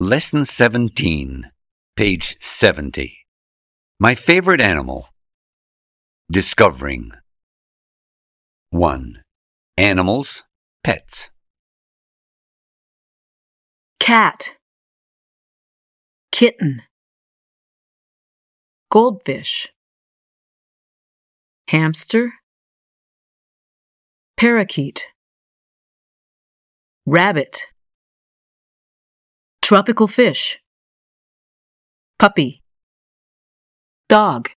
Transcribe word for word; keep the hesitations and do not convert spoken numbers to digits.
Lesson seventeen, page seventy. My favorite animal. Discovering. one. Animals, pets. Cat, kitten, goldfish, hamster, parakeet, rabbit, tropical fish, puppy, dog.